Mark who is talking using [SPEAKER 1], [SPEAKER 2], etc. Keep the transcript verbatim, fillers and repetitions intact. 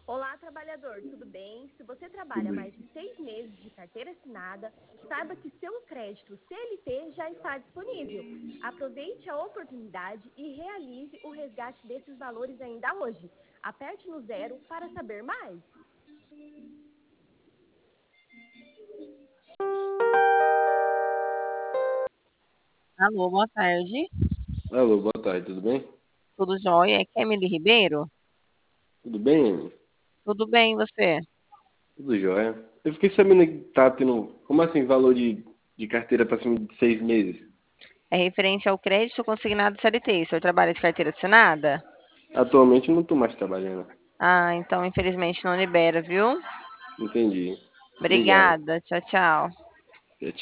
[SPEAKER 1] Olá, trabalhador, tudo bem? Se você trabalha mais de seis meses de carteira assinada, saiba que seu crédito C L T já está disponível. Aproveite a oportunidade e realize o resgate desses valores ainda hoje. Aperte no zero para saber mais.
[SPEAKER 2] Alô, boa tarde.
[SPEAKER 3] Alô, boa tarde, tudo bem?
[SPEAKER 2] Tudo jóia? Aqui é Emily Ribeiro?
[SPEAKER 3] Tudo bem, Emily?
[SPEAKER 2] Tudo bem, e você?
[SPEAKER 3] Tudo jóia. Eu fiquei sabendo que tá tendo, como assim, valor de, de carteira para cima de seis meses?
[SPEAKER 2] É referente ao crédito consignado C L T. O senhor trabalha de carteira assinada?
[SPEAKER 3] Atualmente eu não tô mais trabalhando.
[SPEAKER 2] Ah, então infelizmente não libera, viu?
[SPEAKER 3] Entendi. Obrigado.
[SPEAKER 2] Obrigada. Tchau, tchau.